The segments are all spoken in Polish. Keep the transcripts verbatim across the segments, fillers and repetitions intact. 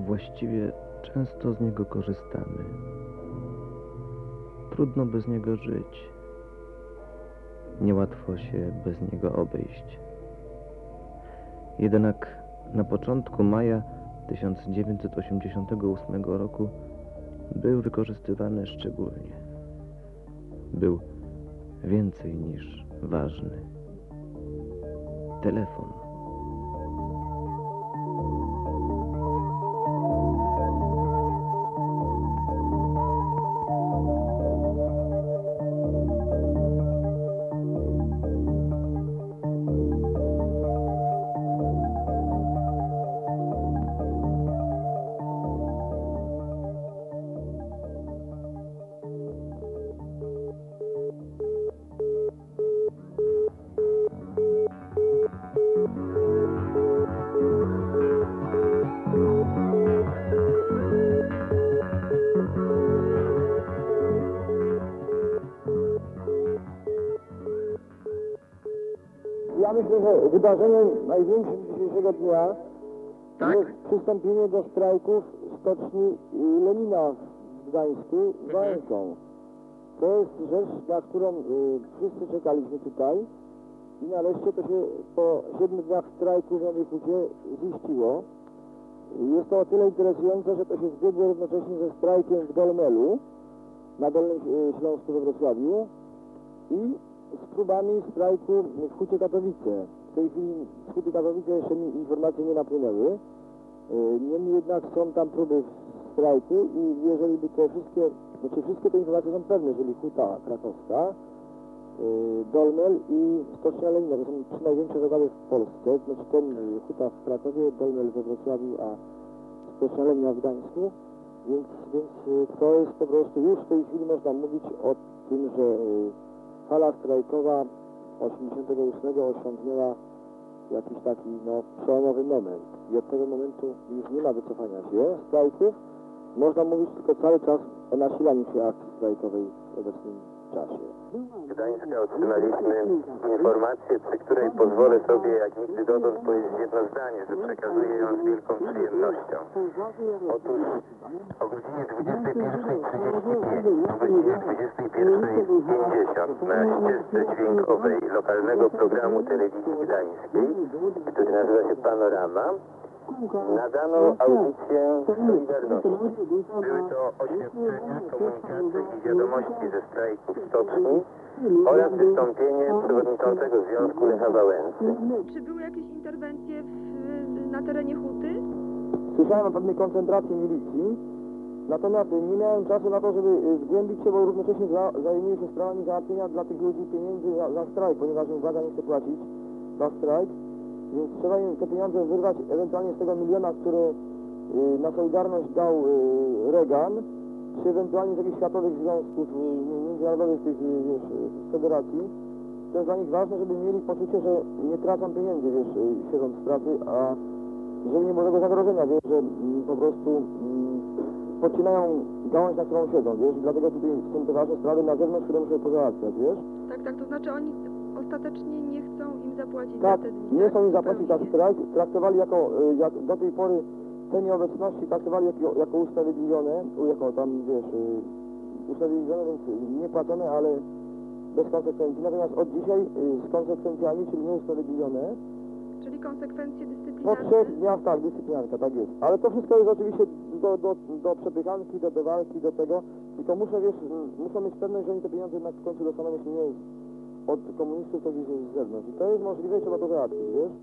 Właściwie często z niego korzystamy. Trudno bez niego żyć. Niełatwo się bez niego obejść. Jednak na początku maja tysiąc dziewięćset osiemdziesiątego ósmego roku był wykorzystywany szczególnie. Był więcej niż ważny. Telefon. Ja myślę, że wydarzeniem największym dzisiejszego dnia Tak? jest przystąpienie do strajków stoczni Lenina w Gdańsku Wałęsą. To jest rzecz, na którą y, wszyscy czekaliśmy tutaj i nareszcie to się po siedmiu dniach strajku w Nowej Hucie ziściło. Jest to o tyle interesujące, że to się zbiegło równocześnie ze strajkiem w Dolmelu na Dolnym y, Śląsku we Wrocławiu i z próbami strajku w Hucie Katowice. W tej chwili z Huty Katowice jeszcze mi informacje nie napłynęły. Niemniej jednak są tam próby strajku i jeżeli by te wszystkie, znaczy wszystkie te informacje są pewne, jeżeli Huta Krakowska, Dolmel i Stocznia Lenina, to są trzy największe zakłady w Polsce, znaczy ten Huta w Krakowie, Dolmel we Wrocławiu, a Stocznia Lenina w Gdańsku, więc, więc to jest po prostu już w tej chwili można mówić o tym, że fala strajkowa osiemdziesiątego ósmego osiągnęła jakiś taki no, przełomowy moment i od tego momentu już nie ma wycofania się strajków. Można mówić tylko cały czas o nasilaniu się akcji strajkowej w obecnym czasie. Z Gdańska otrzymaliśmy informację, przy której pozwolę sobie jak nigdy dotąd powiedzieć jedno zdanie, że przekazuję ją z wielką przyjemnością. Otóż o godzinie dwudziestej pierwszej trzydzieści pięć, o godzinie dwudziestej pierwszej pięćdziesiąt na ścieżce dźwiękowej lokalnego programu telewizji gdańskiej, który nazywa się Panorama, nadano audycję Solidarności. Były to oświadczenia, komunikaty i wiadomości ze strajków stoczni oraz wystąpienie przewodniczącego Związku Lecha Wałęsy. Czy były jakieś interwencje w, na terenie Huty? Słyszałem o pewnej koncentracji milicji, natomiast nie miałem czasu na to, żeby zgłębić się, bo równocześnie za, zajmuję się sprawami załatwienia dla tych ludzi pieniędzy za, za strajk, ponieważ im władza nie chce płacić za strajk. Więc trzeba im te pieniądze wyrwać ewentualnie z tego miliona, który y, na Solidarność dał y, Reagan, czy ewentualnie z jakichś światowych związków y, międzynarodowych tych y, wiesz, y, federacji. To jest dla nich ważne, żeby mieli poczucie, że nie tracą pieniędzy, wiesz, y, siedząc w pracy, a że nie ma żadnego zagrożenia, wiesz, że y, po prostu y, podcinają gałąź, na którą siedzą, wiesz, i dlatego tutaj są te ważne sprawy na zewnątrz, które muszę pozałatwiać, wiesz. Tak, tak, to znaczy oni ostatecznie nie chcą im zapłacić Tak, za te dni, nie tak? chcą im zapłacić za Zupełnie. strajk, traktowali jako, y, jak do tej pory te nieobecności traktowali jako, jako usprawiedliwione, u, jako tam, wiesz, y, usprawiedliwione, więc niepłacone, ale bez konsekwencji. Natomiast od dzisiaj y, z konsekwencjami, czyli nieusprawiedliwione, Czyli konsekwencje po dyscyplinarne? trzech dniach, tak, dyscyplinarka, tak jest. Ale to wszystko jest oczywiście do, do, do przepychanki, do, do walki, do tego, tylko muszę, wiesz, y, muszę mieć pewność, że oni te pieniądze jednak w końcu dostaną, jeśli nie od komunistów, to gdzieś z zewnątrz. I to jest możliwe, trzeba to załatwić, wiesz?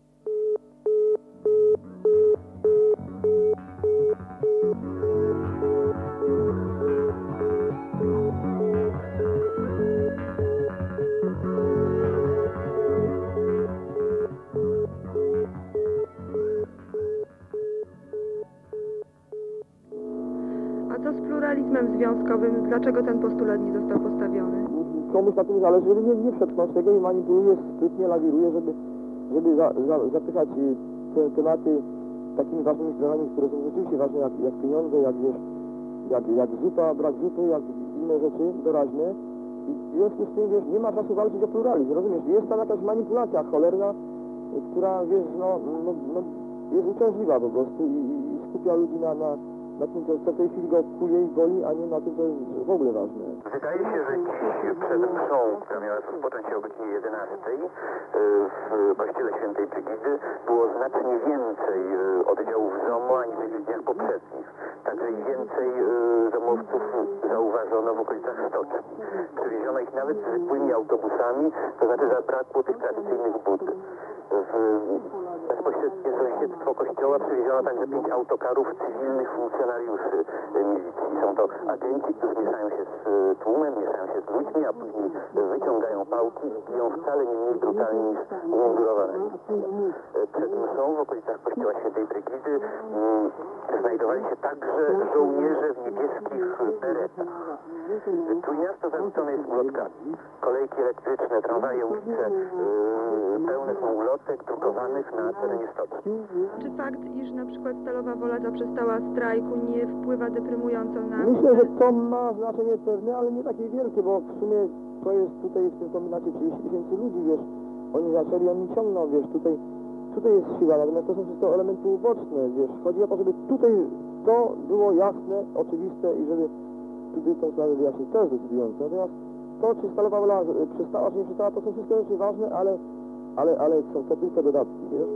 A co z pluralizmem związkowym? Dlaczego ten postulat nie został postawiony? Komuś na tym zależy, żeby nie, nie przetrwać tego i manipuluje, sprytnie lawiruje, żeby, żeby za, za, zapychać te tematy takimi ważnymi sprawami, które są rzeczywiście ważne, jak, jak pieniądze, jak wiesz, jak, jak zupa, brak zupy, jak inne rzeczy doraźne. I w związku z tym, wiesz, nie ma czasu walczyć o pluralizm, rozumiesz? Jest tam jakaś manipulacja cholerna, która, wiesz, no, no, no jest uciążliwa po prostu i, i skupia ludzi na, na, na tym, co co w tej chwili go kuje i boli, a nie na tym, co jest w ogóle ważne. Wydaje się, że dziś przed mszą, która miała rozpocząć się o godzinie jedenastej w kościele Świętej Brygidy było znacznie więcej y, oddziałów ZOMO aniżeli w dniach poprzednich. Także i więcej y, zomowców zauważono w okolicach Stoczni. Przywieziono ich nawet zwykłymi autobusami, to znaczy zabrakło tych tradycyjnych bud. W bezpośrednie sąsiedztwo kościoła przywieziono także pięć autokarów cywilnych funkcjonariuszy y, milicji. Są to agenci, którzy mieszają się z y, tłumem, mieszają się z ludźmi, a później wyciągają pałki i biją wcale nie mniej brutalnie niż umundurowane milicje. Y, Przed mszą w okolicach kościoła Świętej Brygidy y, znajdowali się także żołnierze w niebieskich beretach. Trójmiasto zaludnione jest ulotkami. Kolejki elektryczne, tramwaje, ulice y, pełne są ulotek drukowanych na terenie stoczni. Czy fakt, iż na przykład Stalowa Wola zaprzestała strajku, nie wpływa deprymująco na... Myślę, że to ma znaczenie pewne, ale nie takie wielkie, bo w sumie to jest tutaj w tym kombinacie trzydzieści tysięcy ludzi, wiesz, oni zaczęli, oni ciągną, wiesz, tutaj, tutaj jest siła, natomiast to są wszystko elementy uboczne, wiesz, chodzi o to, żeby tutaj to było jasne, oczywiste i żeby tutaj tą sprawę wyjaśnić, to jest decydujące, natomiast to, czy Stalowa Wola przestała, czy nie przestała, to są wszystko rzeczy ważne, ale, ale, ale są to tylko dodatki, wiesz.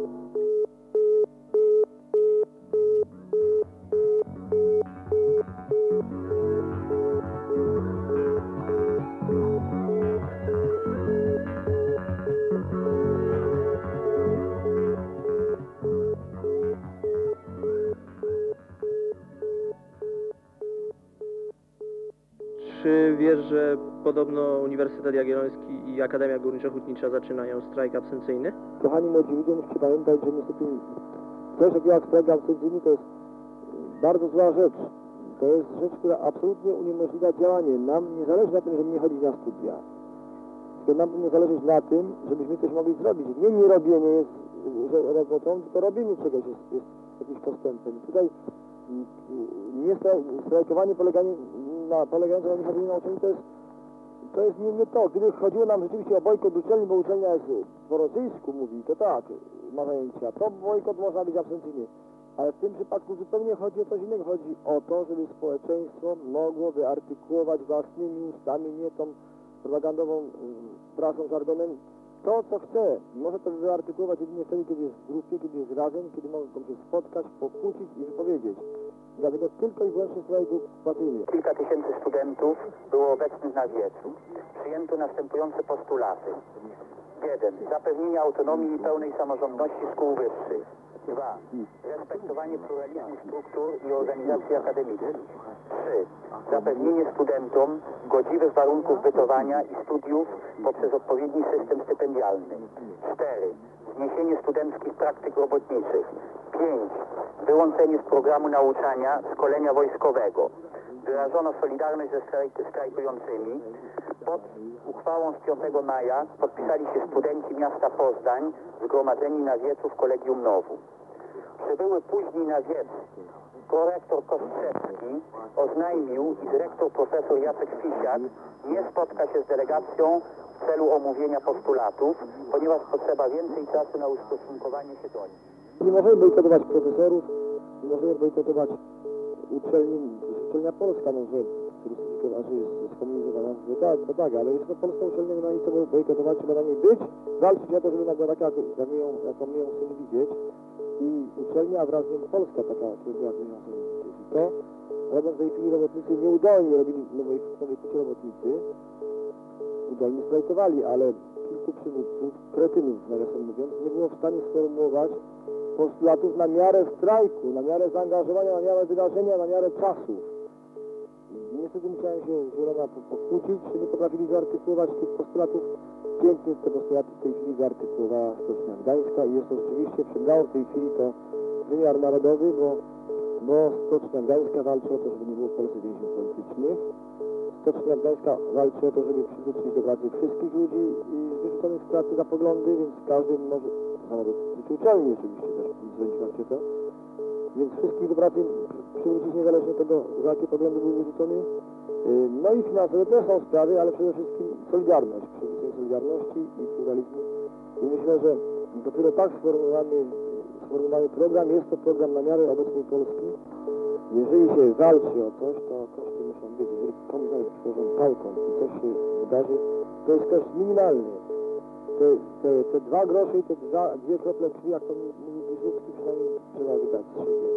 Czy wiesz, że podobno Uniwersytet Jagielloński i Akademia Górniczo-Hutnicza zaczynają strajk absencyjny? Kochani młodzi ludzie, musicie pamiętać, że niestety coś takiego jak strajk absencyjny to jest bardzo zła rzecz. To jest rzecz, która absolutnie uniemożliwia działanie. Nam nie zależy na tym, żeby nie chodzić na studia. Tylko nam powinno zależeć na tym, żebyśmy coś mogli zrobić. Nie nie robienie jest że robotą, tylko robienie czegoś jest, jest jakimś postępem. Tutaj nie strajkowanie poleganie na, polegające na niechodzeniu na uczelni to jest, to jest nie, nie to. Gdyby chodziło nam rzeczywiście o bojkot uczelni, bo uczelnia jest po rosyjsku mówi, to tak, ma zajęcia. To bojkot można być absencyjny. Ale w tym przypadku zupełnie chodzi o coś innego. Chodzi o to, żeby społeczeństwo mogło wyartykułować własnymi ustami, nie tą propagandową y, prasą, żargonem, to, co chce. Może to wyartykułować jedynie wtedy, kiedy jest w grupie, kiedy jest razem, kiedy mogą się spotkać, pokłócić i wypowiedzieć. Dlatego tylko i wyłącznie strajk partyjny. Kilka tysięcy studentów było obecnych na wiecu. Przyjęto następujące postulaty. jeden. Zapewnienie autonomii i pełnej samorządności szkół wyższych. dwa. Respektowanie pluralizmu struktur i organizacji akademickich. trzy. Zapewnienie studentom godziwych warunków bytowania i studiów poprzez odpowiedni system stypendialny. cztery. Zniesienie studenckich praktyk robotniczych. pięć. Wyłączenie z programu nauczania szkolenia wojskowego. Wyrażono solidarność ze strajk strajkującymi. Pod uchwałą z piątego maja podpisali się studenci miasta Poznań zgromadzeni na wiecu w Kolegium Nowu. Przybyły później na wiec prorektor Kostrzewski oznajmił, iż rektor profesor Jacek Fisiak nie spotka się z delegacją w celu omówienia postulatów, ponieważ potrzeba więcej czasu na ustosunkowanie się do nich. Nie możemy bojkotować profesorów, nie możemy bojkotować uczelni, uczelnia polska, no, że rusyfikowana, jest skomunizowana, że tak, to tak, ale jest to polska uczelnia, nie ma nic co bojkotować, trzeba na niej być, walczyć o to, żeby ona była taka, jaką ją, jaką my ją chcemy widzieć. I uczelnia wraz z nią polska taka, która jak my ją chcemy widzieć. I to robią w tej chwili robotnicy nieudolnie, robili nowej, nowej kucie robotnicy, udolnie strajkowali, ale kilku przywódców, kretynów nawiasem mówiąc, nie było w stanie sformułować postulatów na miarę strajku, na miarę zaangażowania, na miarę wydarzenia, na miarę czasów. Niestety musiałem się z wieloma pokłócić, że nie potrafili wyartykułować tych postulatów. Pięknie te postulaty w tej chwili wyartykułowała Stocznia Gdańska i jest to rzeczywiście przybrało w tej chwili to wymiar narodowy, bo, bo Stocznia Gdańska walczy o to, żeby nie było w Polsce więźniów politycznych. Stocznia Gdańska walczy o to, żeby przywrócić do pracy wszystkich ludzi wyrzuconych z pracy za poglądy, więc każdy może, to samo dotyczy uczelni oczywiście też, zręczności to, więc wszystkich do pracy przywrócić niezależnie od tego, za jakie poglądy były wyrzucone. No i finansowe też są sprawy, ale przede wszystkim solidarność, przywrócenie solidarności i pluralizmu. I myślę, że dopiero tak sformułowany, sformułowany program. Jest to program na miarę obecnej Polski. Jeżeli się walczy o coś, to koszty muszą być. Jeżeli komuś nawet przyłożą pałką i coś się wydarzy, to jest koszt minimalny. Te, te, te dwa grosze i te dwa, dwie krople krwi, jak to mówi Wysłucki, przynajmniej trzeba wydać z siebie.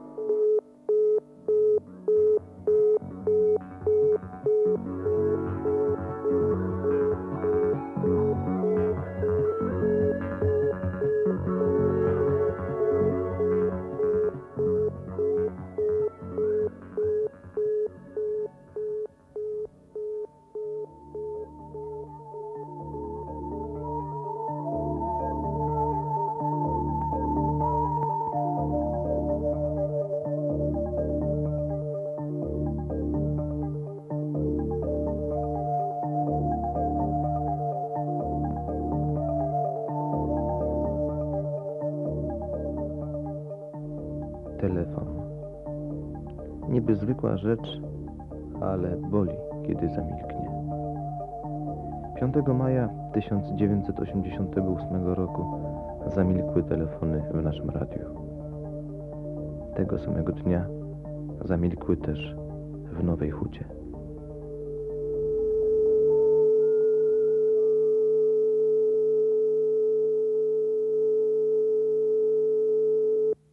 Telefon. Niby zwykła rzecz, ale boli, kiedy zamilknie. piątego maja tysiąc dziewięćset osiemdziesiątego ósmego roku zamilkły telefony w naszym radiu. Tego samego dnia zamilkły też w Nowej Hucie.